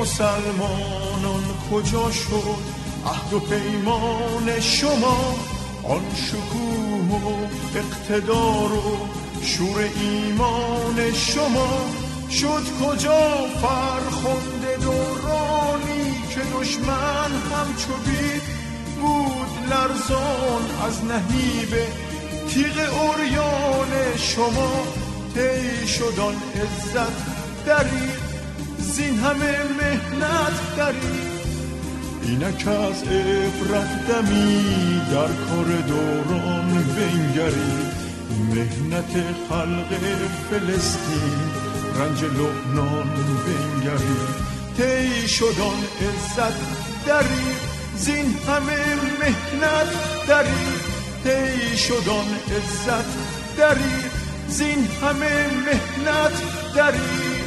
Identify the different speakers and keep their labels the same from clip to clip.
Speaker 1: مسلمانان کجا شد عهد و پیمان شما؟ آن شکوه و اقتدار و شور ایمان شما شد کجا؟ فرخنده دورانی که دشمن همچو بید بود لرزان از نهیب تیغ عریان شما. طی شد آن عزت دریغ زین همه مهنت دریغ، اینک از عبرت دمی در کار دوران بنگرید. مهنت خلق فلسطین رنج لبنان بنگرید. طی شد آن عزت دریغ زین همه مهنت دریغ، طی شد آن عزت دریغ زین همه مهنت دریغ.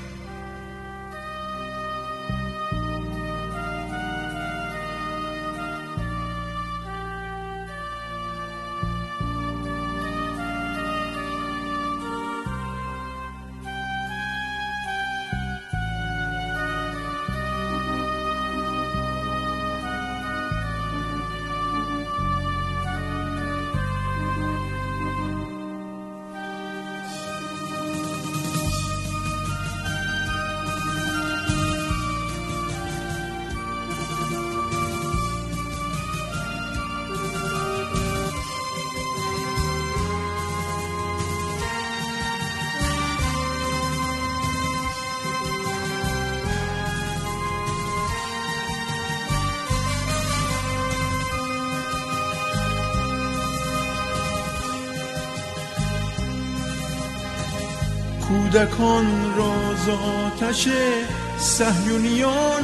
Speaker 1: کودکان را ز آتش صهیونیان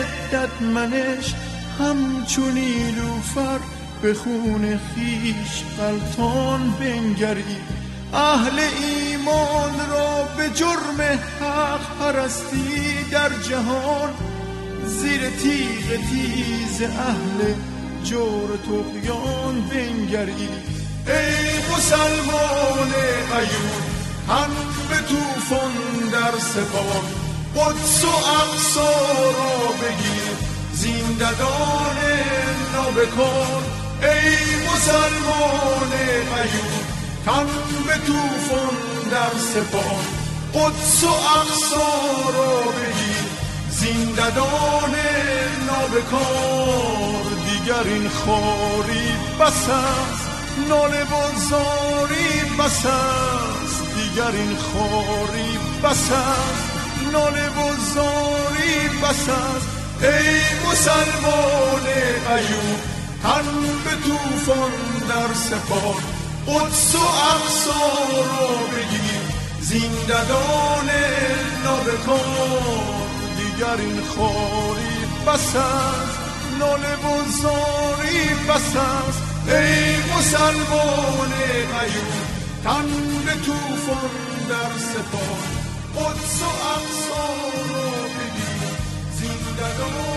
Speaker 1: ددمنش همچون نیلوفر به خون خویش غلطان بنگرید. اهل ایمان را به جرم حق پرستی در جهان زیر تیغ تیز اهل جور طغیان بنگرید. ای مسلمان ایوب هم به توفان در سپاه، قدس و اقصی را بگیر زیندگان نابکار. ای مسلمان ایوب هم به توفان در سپاه، قدس و اقصی را بگیر زیندگان نابکار. دیگر این خواری بس است، ناله و زاری بس است، دیگر این خواری بس است، ناله و زاری بس است. ای مسلمان ایوب هم به توفان در سپاه، قدس و اقصی را بگیر زیندگان نابکار. دیگر این خواری بس است، ناله و زاری بس است. ای مسلمان ایوب تن به توفان در سپاه، قدس و اقصی را بگیر زیندگان